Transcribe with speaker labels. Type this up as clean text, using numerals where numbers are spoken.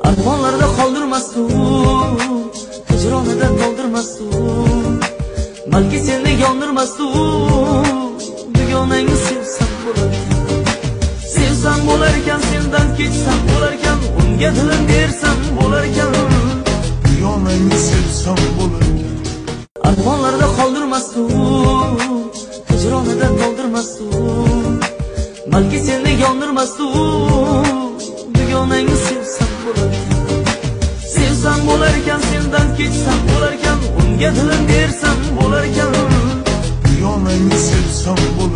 Speaker 1: Armonlarda qoldirmasdim, hijronida to'ldirmasdim. Balki seni yondirmasdim, dugonangni sevsam bo'larkan. Sevsam bo'larkan, sendan ketsam bo'larkan, unga dilim bersam bo'larkan.
Speaker 2: Dugonangni sevsam bo'larkan.
Speaker 1: Armonlarda qoldirmasdim, hijronida to'ldirmasdim. Balki seni yondirmasdim, dugonangni sevsam bo'larkan. Sevsam bo'larkan, sendan ketsam bo'larkan, unga dilim bersam bo'larkan.
Speaker 2: Dugonangni sevsam bo'larkan.